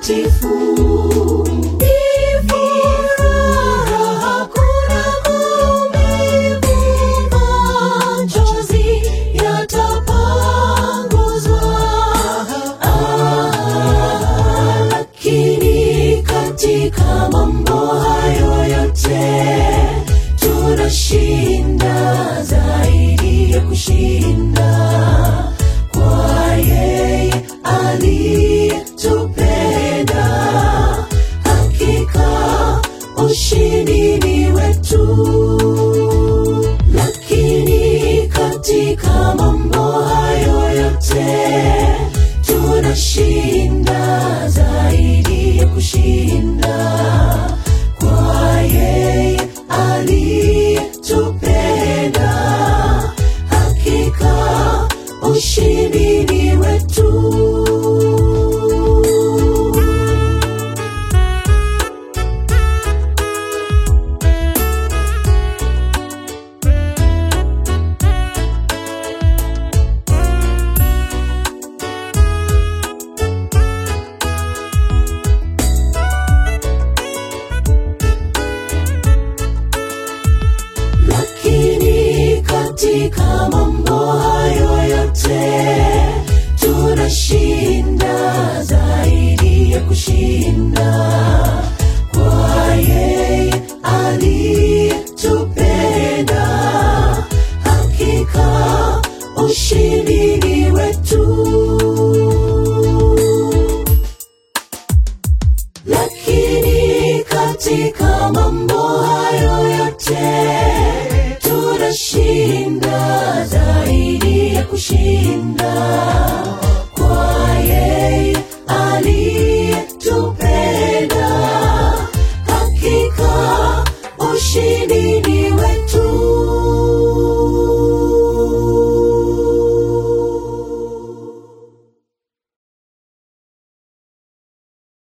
Mtakatifu. Ni furaha, hakuna maumivu, machozi yatapanguzwa. Lakini katika mambo hayo yote tunashinda, zaidi ya kushinda, kwa yeye aliyetupenda. Hakika ushindi ni wetu. Lakini katika mambo hayo yote tunashinda, zaidi ya kushinda, kwa yeye aliyetupenda. Hakika ushindi ni wetu. Lakini katika mambo hayo yote tunashinda, zaidi ya kushinda, kwa yeye aliyetupenda. Hakika ushindi ni wetu. Lakini katika mambo hayo yote tunashinda, zaidi ya kushinda,